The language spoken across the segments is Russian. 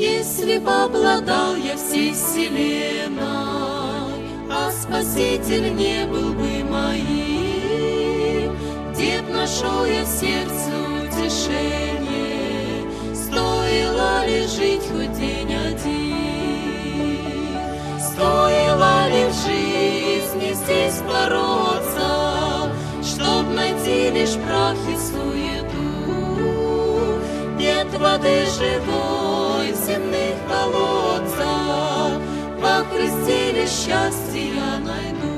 Если б обладал я всей вселенной, а Спаситель не был бы моим, где б нашел я в сердце утешение, стоило ли жить хоть день один, стоило ли в жизни здесь бороться, чтоб найти лишь прах и суету, нет воды живой в земных колодцах, во Христе лишь счастье я найду.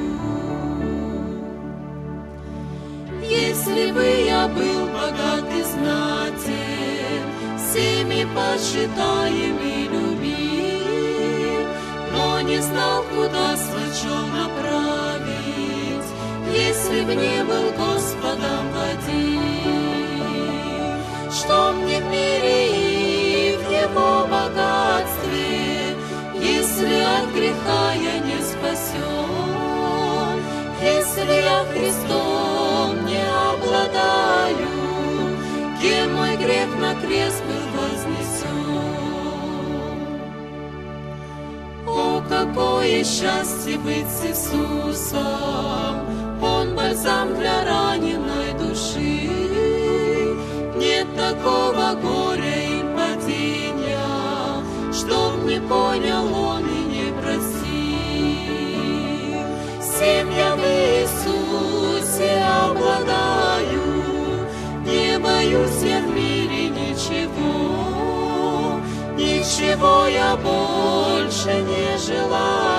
Если бы я был богат и знатен, всеми почитаем и любим, но не знал, куда свой чел направить, если б не был Господом водим. Что мне в мире и в его богатстве, если от греха я не спасен, если я Христом не обладаю, кем мой грех на крест был вознесен. О, какое счастье быть с Иисусом, Он бальзам для раненой души. Нет такого горя и падения, чтоб не понял Он и не простил. Всем я в Иисусе обладаю, не боюсь я в мире ничего, ничего я больше не желаю.